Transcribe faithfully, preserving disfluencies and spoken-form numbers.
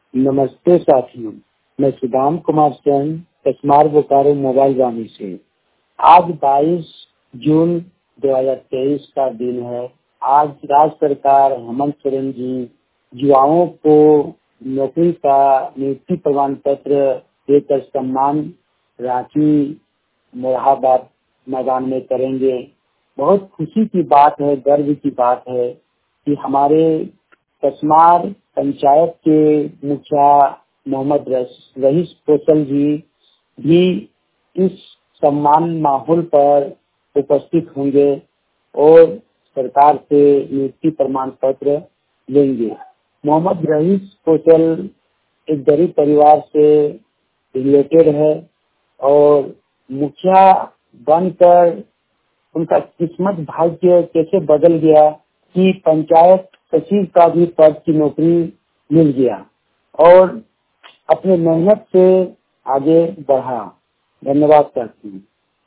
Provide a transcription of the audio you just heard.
नमस्ते साथियों, मैं सुदाम कुमार सेन कस्मार बोकारो मोबाइल वाणी से। आज बाईस जून दो हज़ार तेईस का दिन है। आज राज्य सरकार हेमंत सोरेन जी युवाओं को नौकरी का नियुक्ति प्रमाण पत्र देकर सम्मान रांची मोरहाबाद मैदान में करेंगे। बहुत खुशी की बात है, गर्व की बात है कि हमारे कस्मार पंचायत के मुखिया मोहम्मद रईस कौशल जी भी इस सम्मान माहौल पर उपस्थित होंगे और सरकार से नियुक्ति प्रमाण पत्र लेंगे। मोहम्मद रईस कौशल एक गरीब परिवार से रिलेटेड है और मुखिया बनकर उनका किस्मत भाग्य कैसे बदल गया कि पंचायत सचिव का भी पद की नौकरी मिल गया और अपने मेहनत से आगे बढ़ा। धन्यवाद करती हूँ।